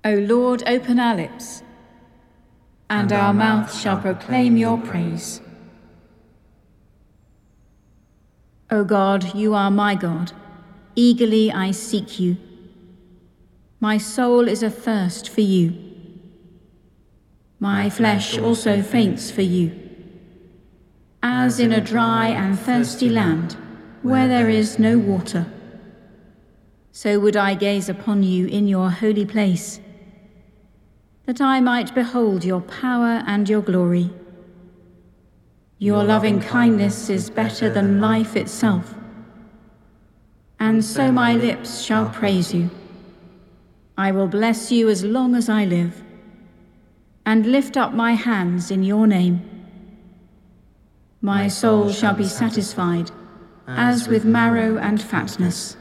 O Lord, open our lips, and our mouth shall proclaim your praise. O God, you are my God. Eagerly I seek you. My soul is athirst for you. My flesh also faints for you, as in a dry and thirsty land, where there is no water. So would I gaze upon you in your holy place, that I might behold your power and your glory. Your loving kindness is better than life itself, and so my lips shall praise you. I will bless you as long as I live, and lift up my hands in your name. My soul shall be satisfied, as with marrow and fatness,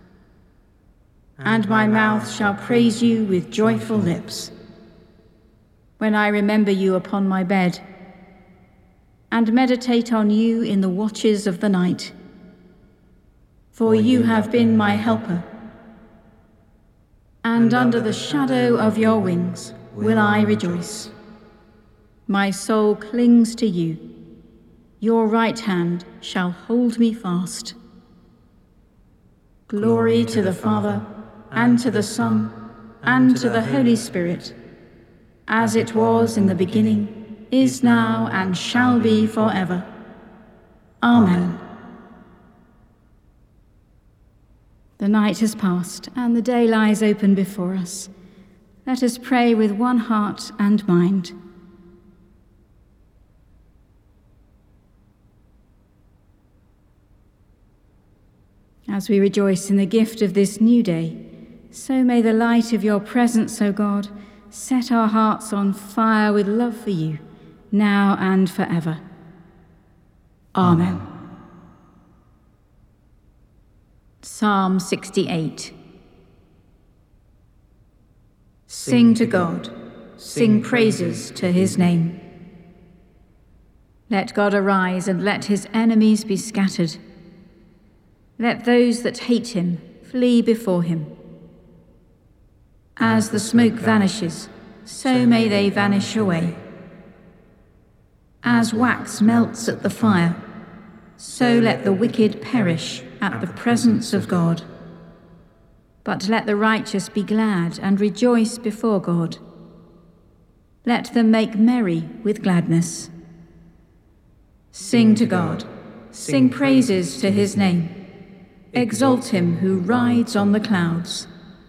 and my mouth shall praise you with joyful lips, when I remember you upon my bed, and meditate on you in the watches of the night. For you have been my helper, and under the shadow of your wings will I rejoice. My soul clings to you. Your right hand shall hold me fast. Glory to the Father, and to the Son, and to the Holy Spirit, as it was in the beginning, is now, and shall be forever. Amen. The night has passed, and the day lies open before us. Let us pray with one heart and mind. As we rejoice in the gift of this new day, so may the light of your presence, O God, set our hearts on fire with love for you, now and forever. Amen. Psalm 68. Sing to God, sing praises to his name. Let God arise and let his enemies be scattered. Let those that hate him flee before him. As the smoke vanishes, so may they vanish away. As wax melts at the fire, so let the wicked perish at the presence of God. But let the righteous be glad and rejoice before God. Let them make merry with gladness. Sing to God, sing praises to his name. Exalt him who rides on the clouds.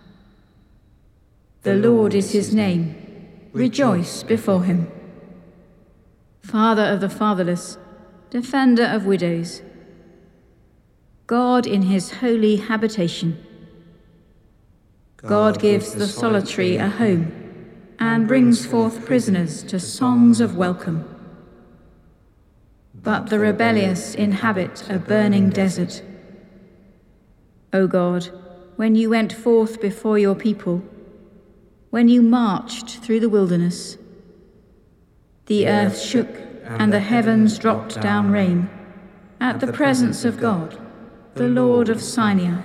The Lord is his name. Rejoice before him. Father of the fatherless, defender of widows, God in his holy habitation. God gives the solitary a home and brings forth prisoners to songs of welcome. But the rebellious inhabit a burning desert. O God, when you went forth before your people, when you marched through the wilderness, the earth shook and the heavens dropped down rain at the presence of God, the Lord of Sinai.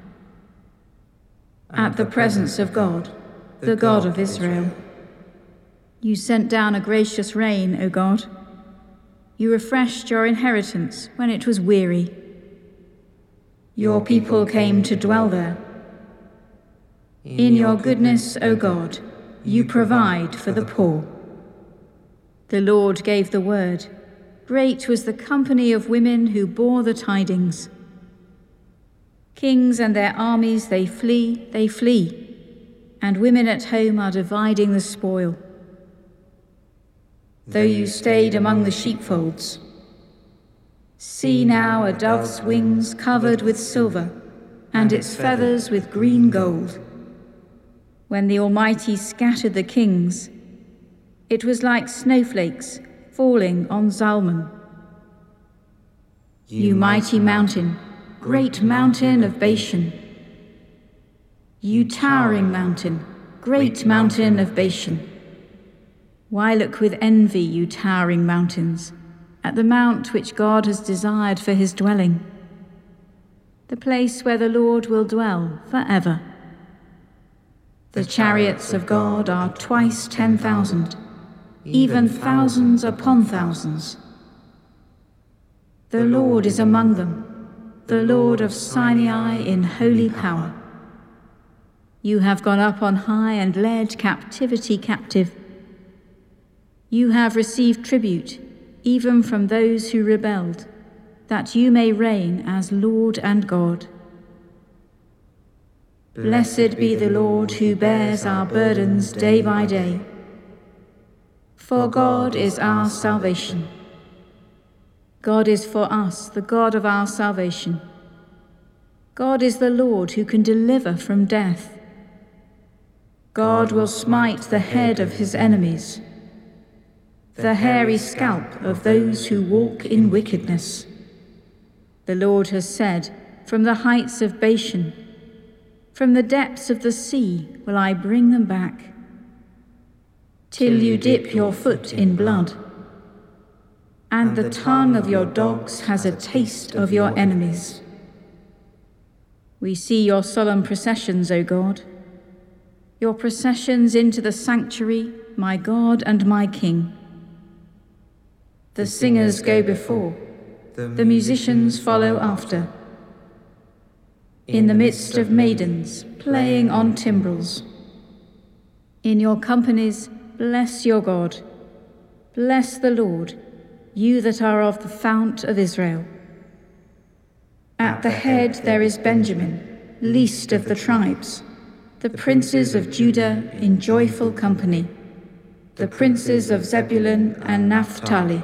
At the presence of God, the God of Israel. You sent down a gracious rain, O God. You refreshed your inheritance when it was weary. Your people came to dwell there. In your goodness, O God, you provide for the poor. The Lord gave the word. Great was the company of women who bore the tidings. Kings and their armies, they flee, and women at home are dividing the spoil. Though you stayed among the sheepfolds, see now a dove's wings covered with silver, and its feathers with green gold. When the Almighty scattered the kings, it was like snowflakes falling on Zalman. You mighty mountain, great mountain of Bashan. You towering mountain, great mountain of Bashan. Why look with envy, you towering mountains, at the mount which God has desired for his dwelling, the place where the Lord will dwell forever. The chariots of God are twice 10,000, even thousands upon thousands. The Lord is among them, the Lord of Sinai in holy power. You have gone up on high and led captivity captive. You have received tribute, even from those who rebelled, that you may reign as Lord and God. Blessed be the Lord who bears our burdens day by day. For God is our salvation. God is for us the God of our salvation. God is the Lord who can deliver from death. God will smite the head of his enemies, the hairy scalp of those who walk in wickedness. The Lord has said, from the heights of Bashan, from the depths of the sea will I bring them back, till you dip your foot in blood, and the tongue of your dogs has a taste of your enemies. We see your solemn processions, O God, your processions into the sanctuary, my God and my King. The singers go before, the musicians follow after, in the midst of maidens playing on timbrels. In your companies, bless your God. Bless the Lord, you that are of the fount of Israel. At the head there is Benjamin, least of the tribes, the princes of Judah in joyful company, the princes of Zebulun and Naphtali.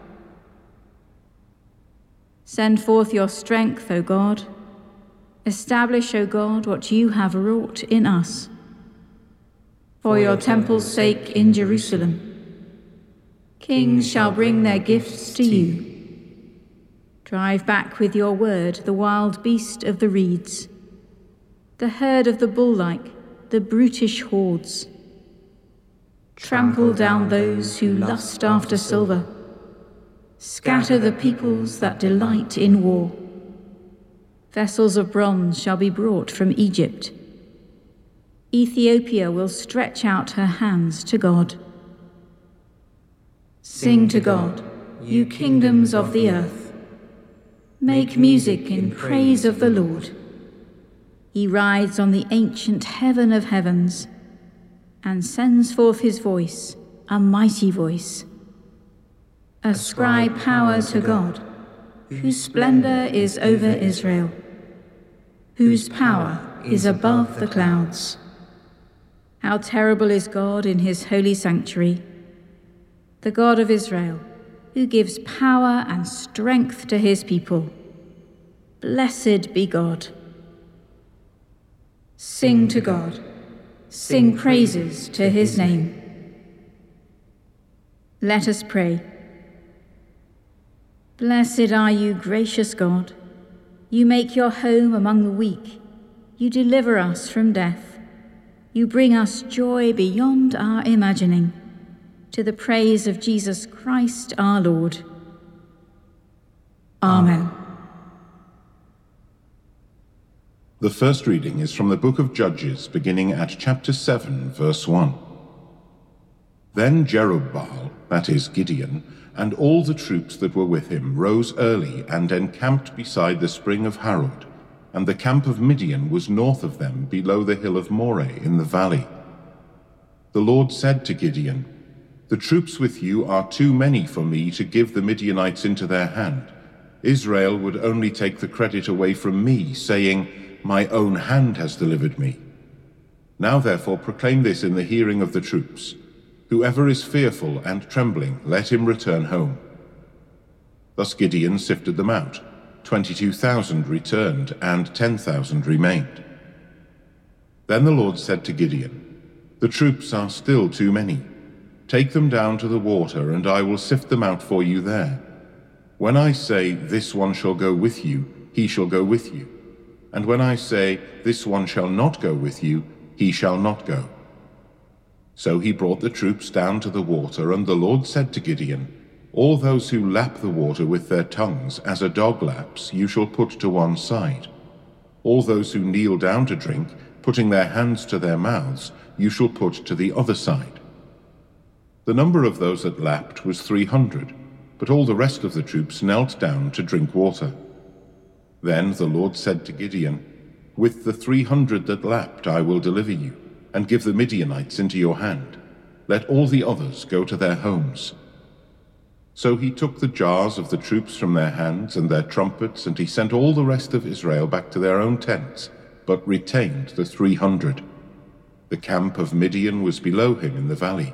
Send forth your strength, O God. Establish, O God, what you have wrought in us. For your temple's sake in Jerusalem, kings shall bring their gifts to you. Drive back with your word the wild beast of the reeds, the herd of the bull-like, the brutish hordes. Trample down those who lust after silver. Scatter the peoples that delight in war. Vessels of bronze shall be brought from Egypt. Ethiopia will stretch out her hands to God. Sing to God, you kingdoms of the earth. Make music in praise of the Lord. He rides on the ancient heaven of heavens and sends forth his voice, a mighty voice. Ascribe power to God, whose splendor is over Israel, whose power is above the clouds. How terrible is God in his holy sanctuary, the God of Israel, who gives power and strength to his people. Blessed be God. Sing to God, sing praises to his name. Let us pray. Blessed are you, gracious God. You make your home among the weak. You deliver us from death. You bring us joy beyond our imagining, to the praise of Jesus Christ our Lord. Amen. The first reading is from the book of Judges, beginning at chapter 7, verse 1. Then Jerubbaal, that is Gideon, and all the troops that were with him rose early and encamped beside the spring of Harod, and the camp of Midian was north of them, below the hill of Moreh in the valley. The Lord said to Gideon, "The troops with you are too many for me to give the Midianites into their hand. Israel would only take the credit away from me, saying, 'My own hand has delivered me.' Now therefore proclaim this in the hearing of the troops. Whoever is fearful and trembling, let him return home." Thus Gideon sifted them out. 22,000 returned, and 10,000 remained. Then the Lord said to Gideon, "The troops are still too many. Take them down to the water, and I will sift them out for you there. When I say, 'This one shall go with you,' he shall go with you. And when I say, 'This one shall not go with you,' he shall not go." So he brought the troops down to the water, and the Lord said to Gideon, "All those who lap the water with their tongues, as a dog laps, you shall put to one side. All those who kneel down to drink, putting their hands to their mouths, you shall put to the other side. The number of those that lapped was 300, but all the rest of the troops knelt down to drink water. Then the Lord said to Gideon, "With the 300 that lapped I will deliver you, and give the Midianites into your hand. Let all the others go to their homes." So he took the jars of the troops from their hands and their trumpets, and he sent all the rest of Israel back to their own tents, but retained the 300. The camp of Midian was below him in the valley.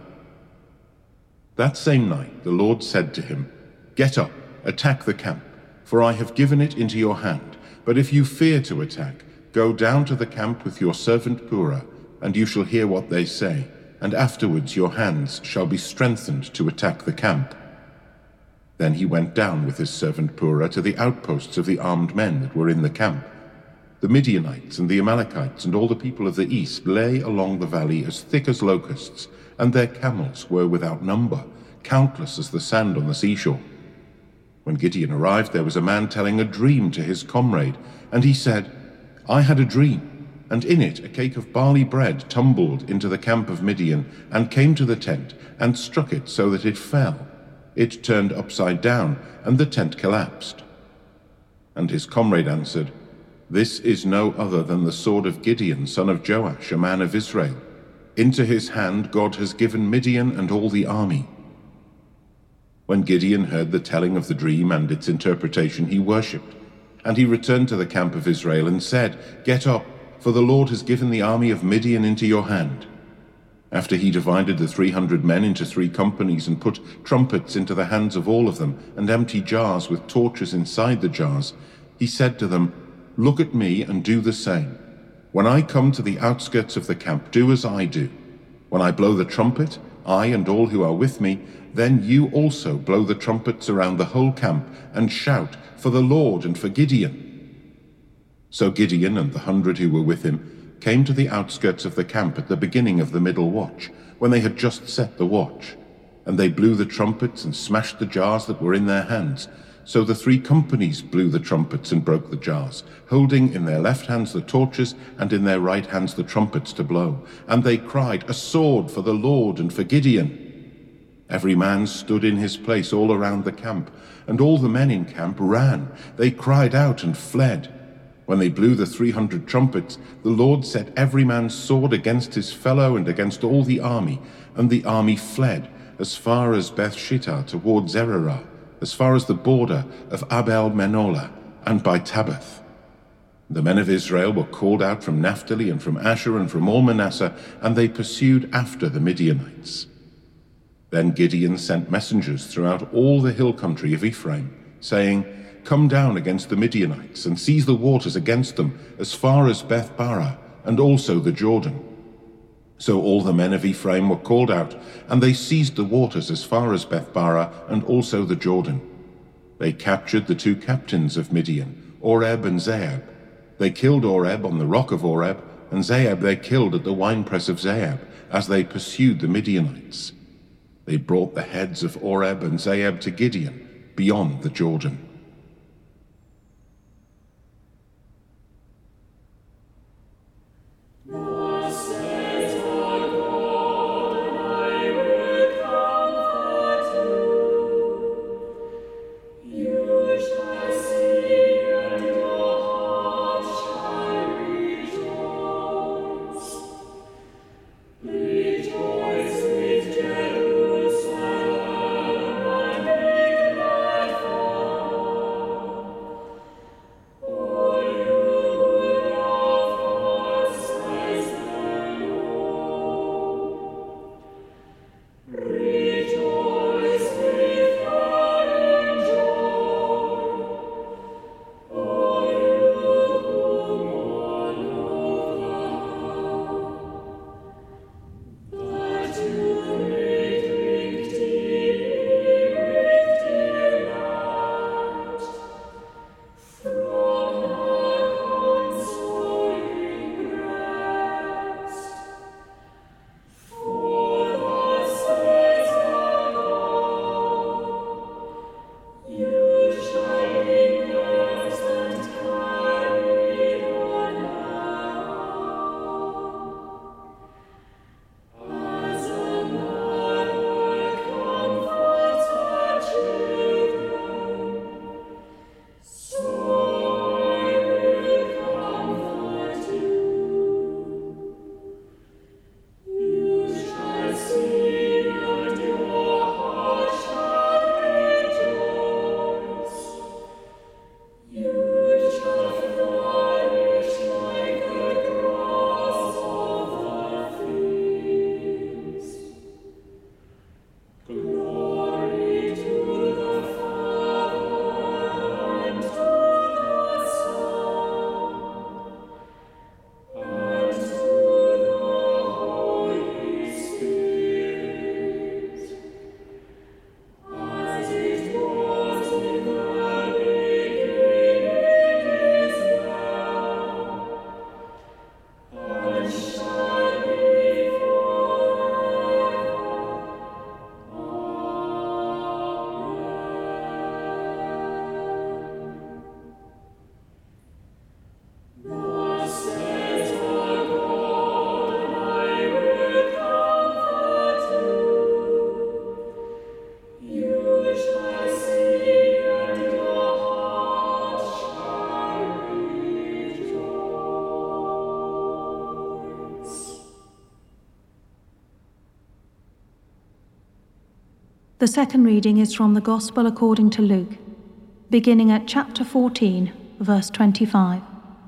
That same night the Lord said to him, "Get up, attack the camp, for I have given it into your hand. But if you fear to attack, go down to the camp with your servant Purah, and you shall hear what they say, and afterwards your hands shall be strengthened to attack the camp." Then he went down with his servant Purah to the outposts of the armed men that were in the camp. The Midianites and the Amalekites and all the people of the east lay along the valley as thick as locusts, and their camels were without number, countless as the sand on the seashore. When Gideon arrived, there was a man telling a dream to his comrade, and he said, "I had a dream, and in it a cake of barley bread tumbled into the camp of Midian, and came to the tent, and struck it so that it fell. It turned upside down, and the tent collapsed." And his comrade answered, "This is no other than the sword of Gideon, son of Joash, a man of Israel. Into his hand God has given Midian and all the army." When Gideon heard the telling of the dream and its interpretation, he worshipped. And he returned to the camp of Israel and said, "Get up, for the Lord has given the army of Midian into your hand." After he divided the 300 men into 3 companies and put trumpets into the hands of all of them, and empty jars with torches inside the jars, he said to them, "Look at me and do the same. When I come to the outskirts of the camp, do as I do. When I blow the trumpet, I and all who are with me, then you also blow the trumpets around the whole camp and shout for the Lord and for Gideon." So Gideon and the 100 who were with him came to the outskirts of the camp at the beginning of the middle watch, when they had just set the watch. And they blew the trumpets and smashed the jars that were in their hands. So the 3 companies blew the trumpets and broke the jars, holding in their left hands the torches and in their right hands the trumpets to blow. And they cried, "A sword for the Lord and for Gideon." Every man stood in his place all around the camp, and all the men in camp ran. They cried out and fled. When they blew the 300 trumpets, the Lord set every man's sword against his fellow and against all the army, and the army fled as far as Beth-shittah toward Zererah, as far as the border of Abel-Menolah, and by Tabbath. The men of Israel were called out from Naphtali and from Asher and from all Manasseh, and they pursued after the Midianites. Then Gideon sent messengers throughout all the hill country of Ephraim, saying, "Come down against the Midianites, and seize the waters against them, as far as Beth-barah, and also the Jordan." So all the men of Ephraim were called out, and they seized the waters as far as Beth-barah, and also the Jordan. They captured the 2 captains of Midian, Oreb and Zeeb. They killed Oreb on the rock of Oreb, and Zeeb they killed at the winepress of Zeeb, as they pursued the Midianites. They brought the heads of Oreb and Zeeb to Gideon, beyond the Jordan. The second reading is from the Gospel according to Luke, beginning at chapter 14, verse 25.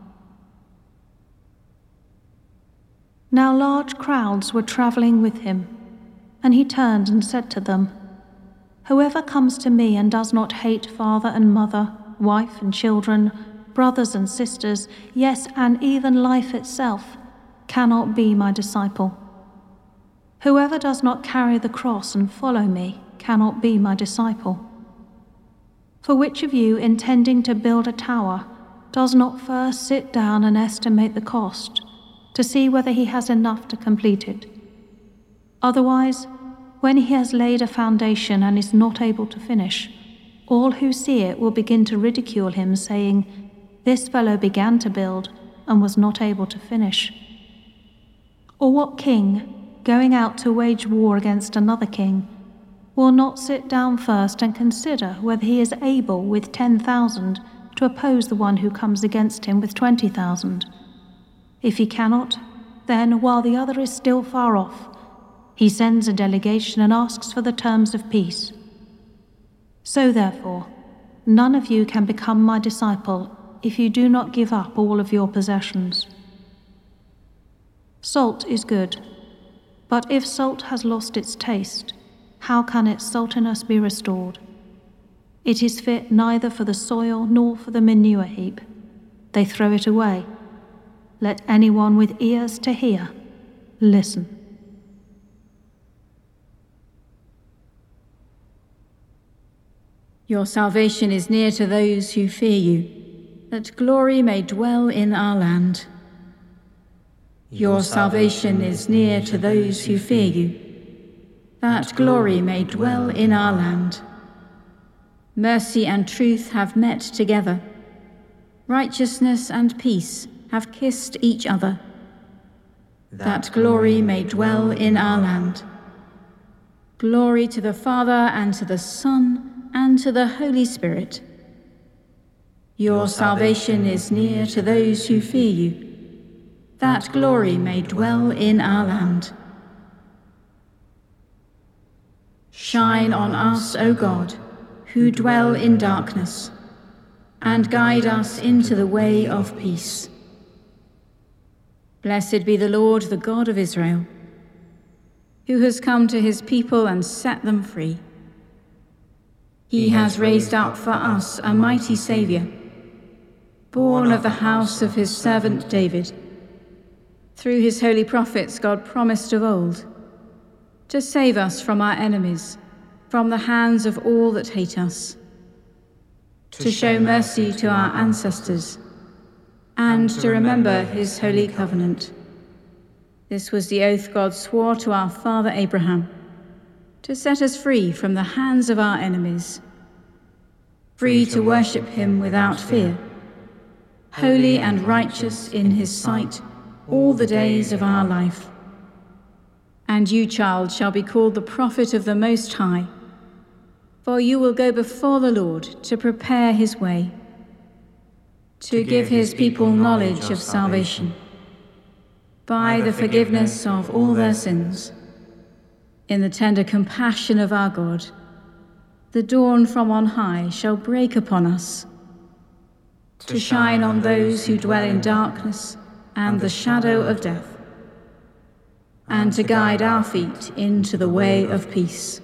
Now large crowds were traveling with him, and he turned and said to them, "Whoever comes to me and does not hate father and mother, wife and children, brothers and sisters, yes, and even life itself, cannot be my disciple. Whoever does not carry the cross and follow me cannot be my disciple. For which of you, intending to build a tower, does not first sit down and estimate the cost, to see whether he has enough to complete it? Otherwise, when he has laid a foundation and is not able to finish, all who see it will begin to ridicule him, saying, 'This fellow began to build and was not able to finish.' Or what king, going out to wage war against another king, will not sit down first and consider whether he is able with 10,000 to oppose the one who comes against him with 20,000? If he cannot, then, while the other is still far off, he sends a delegation and asks for the terms of peace. So therefore, none of you can become my disciple if you do not give up all of your possessions. Salt is good, but if salt has lost its taste, how can its saltiness be restored? It is fit neither for the soil nor for the manure heap. They throw it away. Let anyone with ears to hear listen." Your salvation is near to those who fear you, that glory may dwell in our land. Your salvation is near to those who fear you, that glory may dwell in our land. Mercy and truth have met together. Righteousness and peace have kissed each other, that glory may dwell in our land. Glory to the Father, and to the Son, and to the Holy Spirit. Your salvation is near to those who fear you, that glory may dwell in our land. Shine on us, O God, who dwell in darkness, and guide us into the way of peace. Blessed be the Lord, the God of Israel, who has come to his people and set them free. He has raised up for us a mighty Saviour, born of the house of his servant David. Through his holy prophets God promised of old, to save us from our enemies, from the hands of all that hate us, to show mercy to our ancestors, and to remember his holy covenant. This was the oath God swore to our father Abraham, to set us free from the hands of our enemies, free to worship him without fear, holy and righteous in his sight all the days of our life. And you, child, shall be called the prophet of the Most High, for you will go before the Lord to prepare his way, to give his people knowledge of salvation, by the forgiveness of all their sins. In the tender compassion of our God, the dawn from on high shall break upon us, to shine on those who dwell in darkness and the shadow of death, and to guide our feet into the way of peace.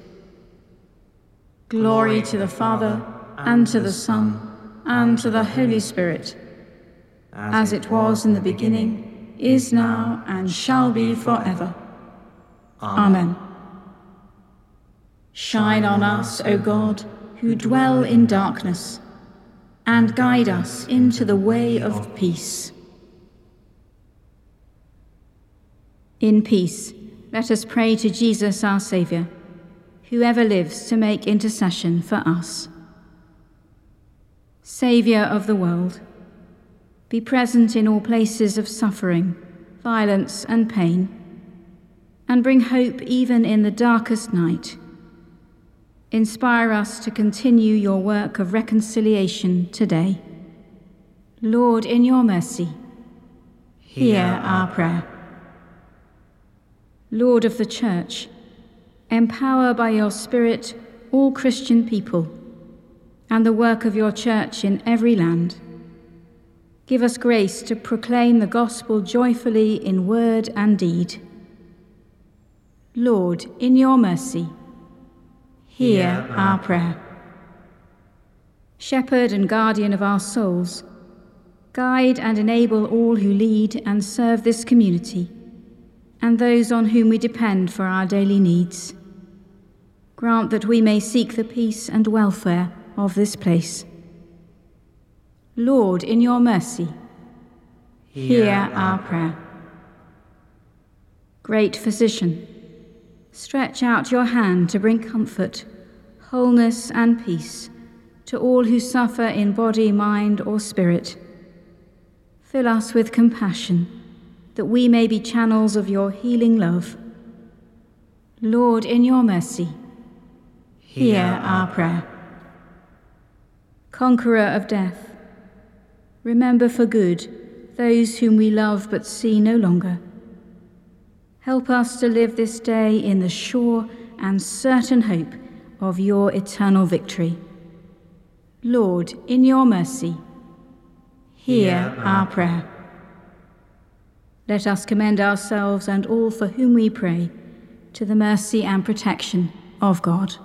Glory to the Father, and to the Son, and to the Holy Spirit, as it was in the beginning, is now, and shall be forever. Amen. Shine on us, O God, who dwell in darkness, and guide us into the way of peace. In peace, let us pray to Jesus our Saviour, who ever lives to make intercession for us. Saviour of the world, be present in all places of suffering, violence and pain, and bring hope even in the darkest night. Inspire us to continue your work of reconciliation today. Lord, in your mercy, hear our prayer. Lord of the Church, empower by your Spirit all Christian people and the work of your church in every land. Give us grace to proclaim the gospel joyfully in word and deed. Lord, in your mercy, hear our prayer. Shepherd and guardian of our souls, guide and enable all who lead and serve this community, and those on whom we depend for our daily needs. Grant that we may seek the peace and welfare of this place. Lord, in your mercy, hear our prayer. Great Physician, stretch out your hand to bring comfort, wholeness, and peace to all who suffer in body, mind, or spirit. Fill us with compassion, that we may be channels of your healing love. Lord, in your mercy, hear our prayer. Conqueror of death, remember for good those whom we love but see no longer. Help us to live this day in the sure and certain hope of your eternal victory. Lord, in your mercy, hear our prayer. Let us commend ourselves and all for whom we pray to the mercy and protection of God.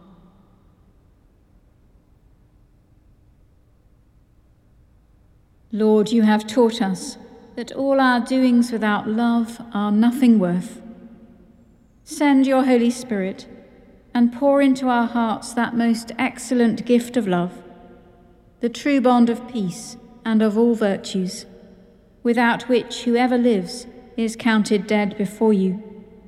Lord, you have taught us that all our doings without love are nothing worth. Send your Holy Spirit and pour into our hearts that most excellent gift of love, the true bond of peace and of all virtues, without which whoever lives is counted dead before you.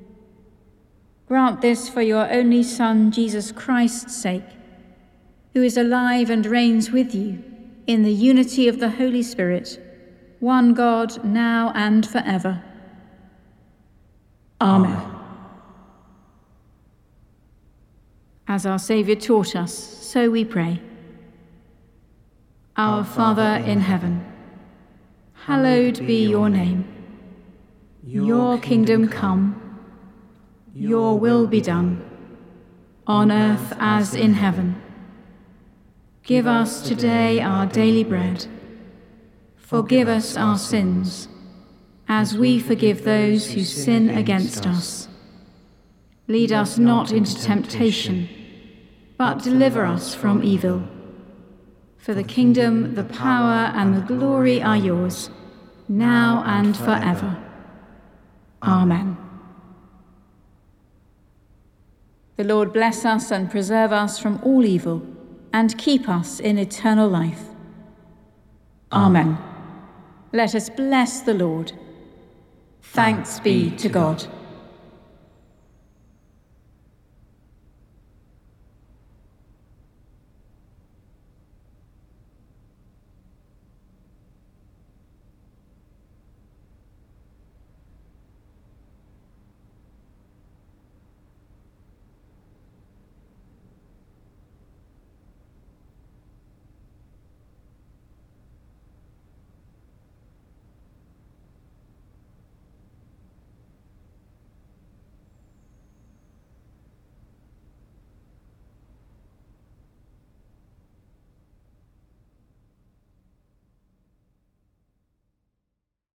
Grant this for your only Son, Jesus Christ's sake, who is alive and reigns with you in the unity of the Holy Spirit, one God, now and forever. Amen. As our Saviour taught us, so we pray. Our Father in heaven, hallowed be your name. Your kingdom come, your will be done, on earth as in heaven. Give us today our daily bread. Forgive us our sins, as we forgive those who sin against us. Lead us not into temptation, but deliver us from evil. For the kingdom, the power, and the glory are yours, now and forever. Amen. The Lord bless us and preserve us from all evil, and keep us in eternal life. Amen. Let us bless the Lord. Thanks be to God.